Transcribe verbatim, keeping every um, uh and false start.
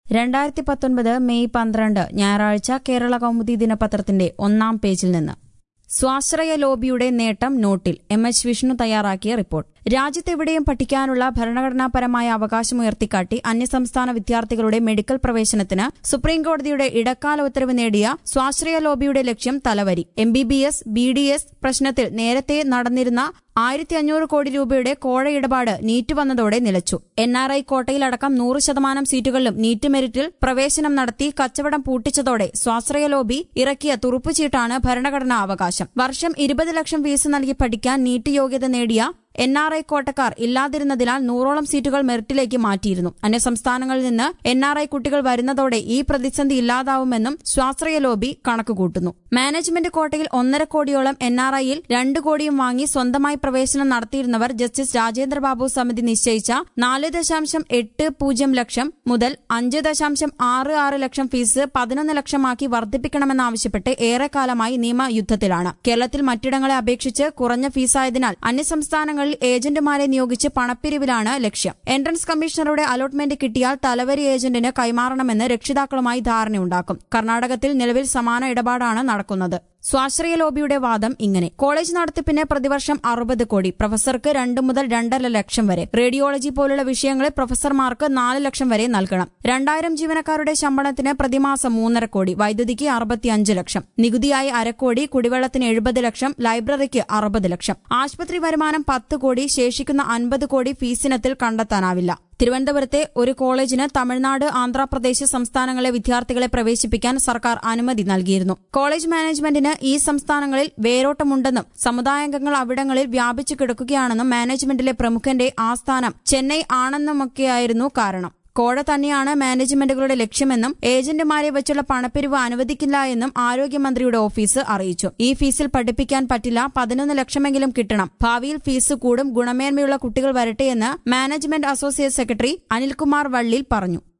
രണ്ടായിരത്തി പത്തൊൻപത് മെയ് പന്ത്രണ്ട് ഞായറാഴ്ച കേരള കൗമുദി ദിനപത്രത്തിന്റെ ഒന്നാം പേജിൽ നിന്ന് സ്വാശ്രയ ലോബിയുടെ നേട്ടം നോട്ടിൽ. എം എച്ച് വിഷ്ണു തയ്യാറാക്കിയ റിപ്പോർട്ട്. രാജ്യത്തെവിടെയും പഠിക്കാനുള്ള ഭരണഘടനാപരമായ അവകാശമുയർത്തിക്കാട്ടി അന്യസംസ്ഥാന വിദ്യാർത്ഥികളുടെ മെഡിക്കൽ പ്രവേശനത്തിന് സുപ്രീംകോടതിയുടെ ഇടക്കാല ഉത്തരവ് നേടിയ സ്വാശ്രയ ലോബിയുടെ ലക്ഷ്യം തലവരി. M B B S, B D S പ്രശ്നത്തിൽ നേരത്തെ നടന്നിരുന്ന ആയിരത്തി അഞ്ഞൂറ് കോടി രൂപയുടെ കോഴ ഇടപാട് നീറ്റ് വന്നതോടെ നിലച്ചു. എൻ ആർ ഐ കോട്ടയിലടക്കം നൂറ് ശതമാനം സീറ്റുകളിലും നീറ്റ് മെറിറ്റിൽ പ്രവേശനം നടത്തി കച്ചവടം പൂട്ടിച്ചതോടെ സ്വാശ്രയ ലോബി ഇറക്കിയ തുറുപ്പുചീട്ടാണ് ഭരണഘടനാ അവകാശം. വർഷം ഇരുപത് ലക്ഷം ഫീസ് നൽകി പഠിക്കാൻ നീറ്റ് യോഗ്യത നേടിയ എൻ ആർ ഐ കോട്ടക്കാർ ഇല്ലാതിരുന്നതിനാൽ നൂറോളം സീറ്റുകൾ മെറിറ്റിലേക്ക് മാറ്റിയിരുന്നു. അന്യസംസ്ഥാനങ്ങളിൽ നിന്ന് എൻ ആർ ഐ കുട്ടികൾ വരുന്നതോടെ ഈ പ്രതിസന്ധി ഇല്ലാതാവുമെന്നും സ്വാശ്രയ ലോബി കണക്കുകൂട്ടുന്നു. മാനേജ്മെന്റ് കോട്ടയിൽ ഒന്നര കോടിയോളം എൻ ആർ ഐയിൽ രണ്ട് കോടിയും വാങ്ങി സ്വന്തമായി പ്രവേശനം നടത്തിയിരുന്നവർ ജസ്റ്റിസ് രാജേന്ദ്രബാബു സമിതി നിശ്ചയിച്ച നാല് ദശാംശം എട്ട് പൂജ്യം ലക്ഷം മുതൽ അഞ്ച് ദശാംശം ആറ് ആറ് ലക്ഷം ഫീസ് പതിനൊന്ന് ലക്ഷമാക്കി വർദ്ധിപ്പിക്കണമെന്നാവശ്യപ്പെട്ട് ഏറെക്കാലമായി നിയമയുദ്ധത്തിലാണ്. കേരളത്തിൽ മറ്റിടങ്ങളെ അപേക്ഷിച്ച് കുറഞ്ഞ ഫീസായതിനാൽ അന്യസംസ്ഥാനങ്ങളിൽ ഏജന്റുമാരെ നിയോഗിച്ച് പണപ്പിരിവിലാണ് ലക്ഷ്യം. എൻട്രൻസ് കമ്മീഷണറുടെ അലോട്ട്മെന്റ് കിട്ടിയാൽ തലവരി ഏജന്റിന് കൈമാറണമെന്ന് രക്ഷിതാക്കളുമായി ധാരണയുണ്ടാക്കും. കർണാടകത്തിൽ നിലവിൽ സമാന ഇടപാടാണ് നടക്കുന്നത്. സ്വാശ്രയ ലോബിയുടെ വാദം ഇങ്ങനെ: കോളേജ് നടത്തിപ്പിന് പ്രതിവർഷം അറുപത് കോടി, പ്രൊഫസർക്ക് രണ്ട് മുതൽ രണ്ടര ലക്ഷം വരെ, റേഡിയോളജി പോലുള്ള വിഷയങ്ങളിൽ പ്രൊഫസർമാർക്ക് നാല് ലക്ഷം വരെ നൽകണം. രണ്ടായിരം ജീവനക്കാരുടെ ശമ്പളത്തിന് പ്രതിമാസം മൂന്നര കോടി, വൈദ്യുതിക്ക് അറുപത്തിയഞ്ച് ലക്ഷം, നികുതിയായി അരക്കോടി, കുടിവെള്ളത്തിന് എഴുപത് ലക്ഷം, ലൈബ്രറിക്ക് അറുപത് ലക്ഷം, ആശുപത്രി വരുമാനം പത്ത് കോടി, ശേഷിക്കുന്ന അൻപത് കോടി ഫീസിനത്തിൽ കണ്ടെത്താനാവില്ല. തിരുവനന്തപുരത്തെ ഒരു കോളേജിന് തമിഴ്നാട്, ആന്ധ്രാപ്രദേശ് സംസ്ഥാനങ്ങളിലെ വിദ്യാർത്ഥികളെ പ്രവേശിപ്പിക്കാൻ സർക്കാർ അനുമതി നൽകിയിരുന്നു. കോളേജ് മാനേജ്മെന്റിന് ഈ സംസ്ഥാനങ്ങളിൽ വേരോട്ടമുണ്ടെന്നും സമുദായാംഗങ്ങൾ അവിടങ്ങളിൽ വ്യാപിച്ചു കിടക്കുകയാണെന്നും മാനേജ്മെന്റിലെ പ്രമുഖന്റെ ആസ്ഥാനം ചെന്നൈ ആണെന്നുമൊക്കെയായിരുന്നു കാരണം. കോഴ തന്നെയാണ് മാനേജ്മെന്റുകളുടെ ലക്ഷ്യമെന്നും ഏജന്റുമാരെ വെച്ചുള്ള പണപ്പിരിവ് അനുവദിക്കില്ല എന്നും ആരോഗ്യമന്ത്രിയുടെ ഓഫീസ് അറിയിച്ചു. ഈ ഫീസിൽ പഠിപ്പിക്കാൻ പറ്റില്ല, പതിനൊന്ന് ലക്ഷമെങ്കിലും കിട്ടണം, ഭാവിയിൽ ഫീസ് കൂടും, ഗുണമേന്മയുള്ള കുട്ടികൾ വരട്ടെയെന്ന് മാനേജ്മെന്റ് അസോസിയേറ്റ് സെക്രട്ടറി അനിൽകുമാർ വള്ളിൽ പറഞ്ഞു.